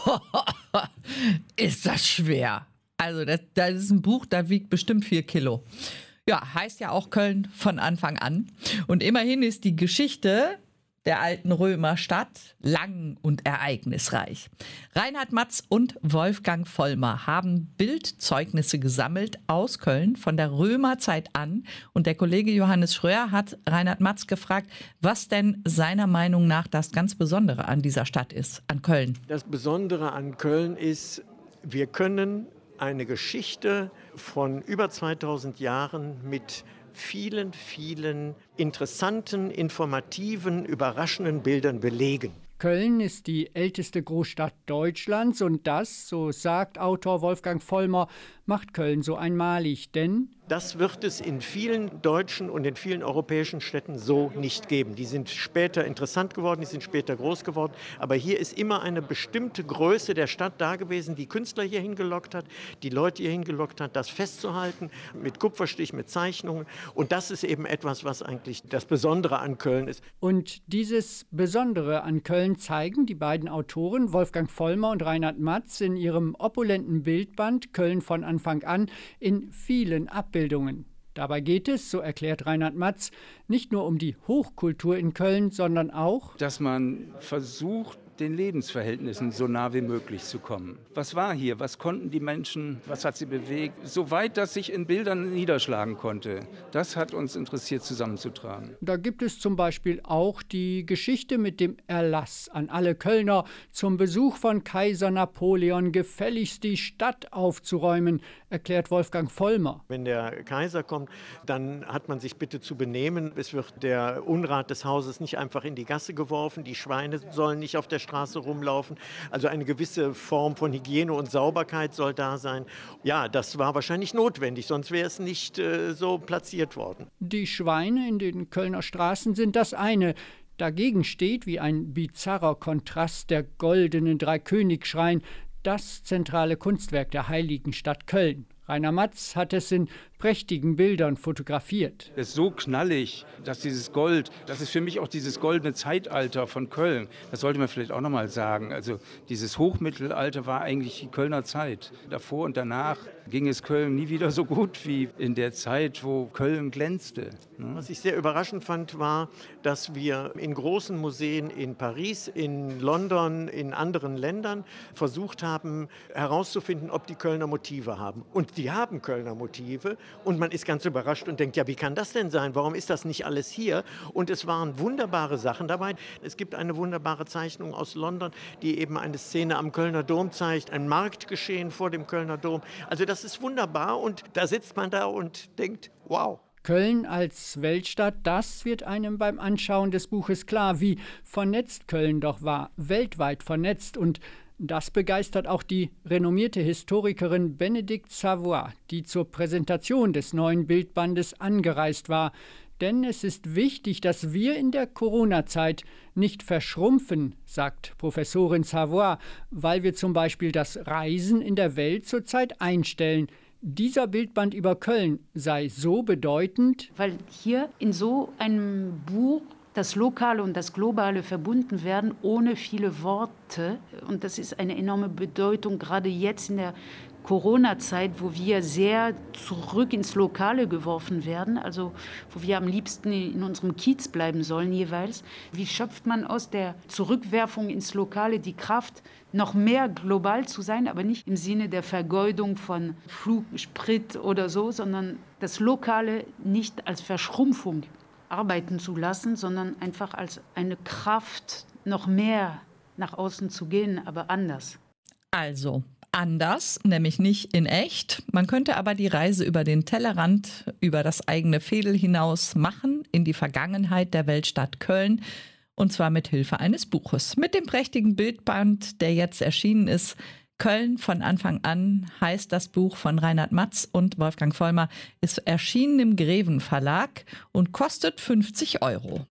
Ist das schwer. Also das ist ein Buch, das wiegt bestimmt 4 Kilo. Ja, heißt ja auch Köln von Anfang an. Und immerhin ist die Geschichte der alten Römerstadt lang und ereignisreich. Reinhard Matz und Wolfgang Vollmer haben Bildzeugnisse gesammelt aus Köln von der Römerzeit an. Und der Kollege Johannes Schröer hat Reinhard Matz gefragt, was denn seiner Meinung nach das ganz Besondere an dieser Stadt ist, an Köln. Das Besondere an Köln ist, wir können eine Geschichte von über 2000 Jahren mit vielen, vielen interessanten, informativen, überraschenden Bildern belegen. Köln ist die älteste Großstadt Deutschlands und das, so sagt Autor Wolfgang Vollmer, macht Köln so einmalig, denn das wird es in vielen deutschen und in vielen europäischen Städten so nicht geben. Die sind später interessant geworden, die sind später groß geworden. Aber hier ist immer eine bestimmte Größe der Stadt da gewesen, die Künstler hier hingelockt hat, die Leute hier hingelockt hat, das festzuhalten mit Kupferstich, mit Zeichnungen. Und das ist eben etwas, was eigentlich das Besondere an Köln ist. Und dieses Besondere an Köln zeigen die beiden Autoren Wolfgang Vollmer und Reinhard Matz in ihrem opulenten Bildband Köln von Anfang an in vielen Abbildungen. Dabei geht es, so erklärt Reinhard Matz, nicht nur um die Hochkultur in Köln, sondern auch, dass man versucht, den Lebensverhältnissen so nah wie möglich zu kommen. Was war hier? Was konnten die Menschen? Was hat sie bewegt? Soweit das sich in Bildern niederschlagen konnte. Das hat uns interessiert zusammenzutragen. Da gibt es zum Beispiel auch die Geschichte mit dem Erlass an alle Kölner, zum Besuch von Kaiser Napoleon gefälligst die Stadt aufzuräumen, erklärt Wolfgang Vollmer. Wenn der Kaiser kommt, dann hat man sich bitte zu benehmen. Es wird der Unrat des Hauses nicht einfach in die Gasse geworfen. Die Schweine sollen nicht auf der Straße rumlaufen. Also eine gewisse Form von Hygiene und Sauberkeit soll da sein. Ja, das war wahrscheinlich notwendig, sonst wäre es nicht so platziert worden. Die Schweine in den Kölner Straßen sind das eine. Dagegen steht wie ein bizarrer Kontrast der goldene Dreikönigsschrein, das zentrale Kunstwerk der heiligen Stadt Köln. Rainer Matz hat es in prächtigen Bildern fotografiert. Es ist so knallig, dass dieses Gold, das ist für mich auch dieses goldene Zeitalter von Köln. Das sollte man vielleicht auch noch mal sagen. Also dieses Hochmittelalter war eigentlich die Kölner Zeit. Davor und danach ging es Köln nie wieder so gut wie in der Zeit, wo Köln glänzte. Was ich sehr überraschend fand, war, dass wir in großen Museen in Paris, in London, in anderen Ländern versucht haben, herauszufinden, ob die Kölner Motive haben. Und die haben Kölner Motive und man ist ganz überrascht und denkt, ja, wie kann das denn sein? Warum ist das nicht alles hier? Und es waren wunderbare Sachen dabei. Es gibt eine wunderbare Zeichnung aus London, die eben eine Szene am Kölner Dom zeigt, ein Marktgeschehen vor dem Kölner Dom. Also das ist wunderbar und da sitzt man da und denkt, wow. Köln als Weltstadt, das wird einem beim Anschauen des Buches klar, wie vernetzt Köln doch war, weltweit vernetzt. Und das begeistert auch die renommierte Historikerin Bénédicte Savoy, die zur Präsentation des neuen Bildbandes angereist war. Denn es ist wichtig, dass wir in der Corona-Zeit nicht verschrumpfen, sagt Professorin Savoy, weil wir zum Beispiel das Reisen in der Welt zurzeit einstellen. Dieser Bildband über Köln sei so bedeutend, weil hier in so einem Buch das Lokale und das Globale verbunden werden, ohne viele Worte. Und das ist eine enorme Bedeutung, gerade jetzt in der Corona-Zeit, wo wir sehr zurück ins Lokale geworfen werden, also wo wir am liebsten in unserem Kiez bleiben sollen jeweils. Wie schöpft man aus der Zurückwerfung ins Lokale die Kraft, noch mehr global zu sein, aber nicht im Sinne der Vergeudung von Flugsprit oder so, sondern das Lokale nicht als Verschrumpfung arbeiten zu lassen, sondern einfach als eine Kraft, noch mehr nach außen zu gehen, aber anders. Also anders, nämlich nicht in echt. Man könnte aber die Reise über den Tellerrand, über das eigene Veedel hinaus machen, in die Vergangenheit der Weltstadt Köln. Und zwar mit Hilfe eines Buches. Mit dem prächtigen Bildband, der jetzt erschienen ist. Köln von Anfang an heißt das Buch von Reinhard Matz und Wolfgang Vollmer, ist erschienen im Greven Verlag und kostet 50 €.